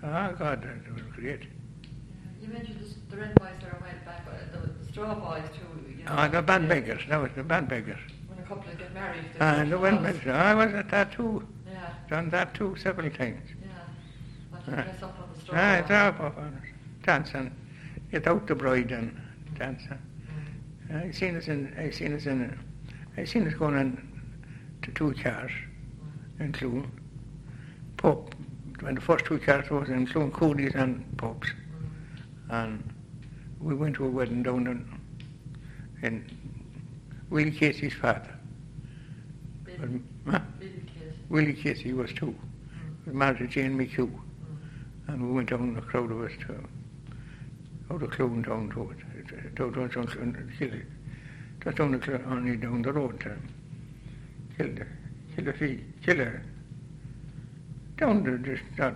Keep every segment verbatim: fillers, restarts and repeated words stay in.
Oh, God, that was great. You mentioned the, the Red Boys there a while back, uh, the, the Straw Boys too. You know, Oh, the band yeah. beggars. That was the band beggars. When a couple get married. they Ah, go and to the band house. beggars. I was at that too. Yeah, Done that too several times. yeah. Want to Ah. dress up on the Straw Ah, Boys. it's up, up on it. Dancing. Get out the bride and dancing. I seen us in, I seen us in, I seen us going on to two cars in Cloon. Pub, when the first two cars was in Cloon, Coolies and pubs. And we went to a wedding down in, in Willie Casey's father. Billy, Huh? Billy Kid. Willie Casey was two. He was married to Jane McHugh. And we went down, a crowd of us, to out of Cloon down to it. Down to Killy. Just down the, Cl- only down the road to Kildare. Kildare, Kildare. Down the, just not,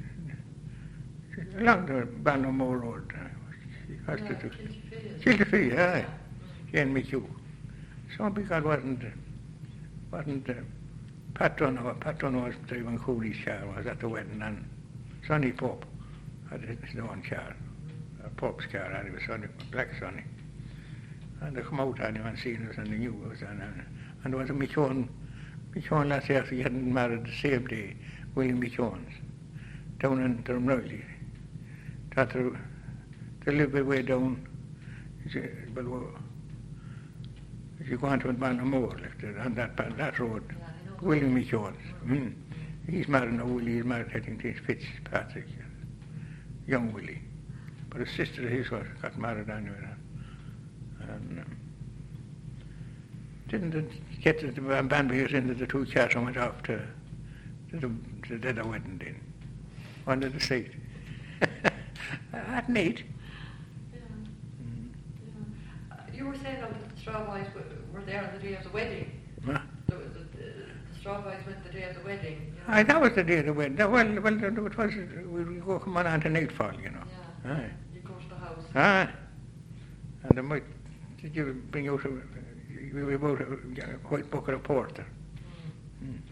along the Bannermore Road. uh, was Yeah, the two- Kilty Kildare, aye. Jane McHugh. So because wasn't, wasn't uh, Pat Donovan, Pat Donovan was driving Cooley's car, was at the wedding, and Sonny Pope had his own car, a Pope's car, and it was Sonny, Black Sonny. And they come out on him and seen us and they knew us, and, and, and there was a Michon, Michon last year, he hadn't married the same day, William Michon's, down in Drumrowley. That they, they live way down, below. If you go on to Bannermore, like that, on that, that road, Yeah, I know. William Michon's. Mm. He's married now, Willie, he's married, I think, to Fitzpatrick, young Willie. But his sister of his was, got married anyway. And um, didn't it get the band beers into the two cars and went off to, to the, to the other wedding then, under the seat. That's neat. Yeah. Yeah. Uh, You were saying though that the Straw Boys were, were there on the day of the wedding. Huh? The, the, the, the Straw Boys went the day of the wedding. You know? Aye, that was the day of the wedding. That- Well, well, it was, we we go come on, on to nightfall, you know. Yeah. Aye. You go to the house. Aye. And they might, did you bring out a, you about a white bucket of porter? Mm. Mm.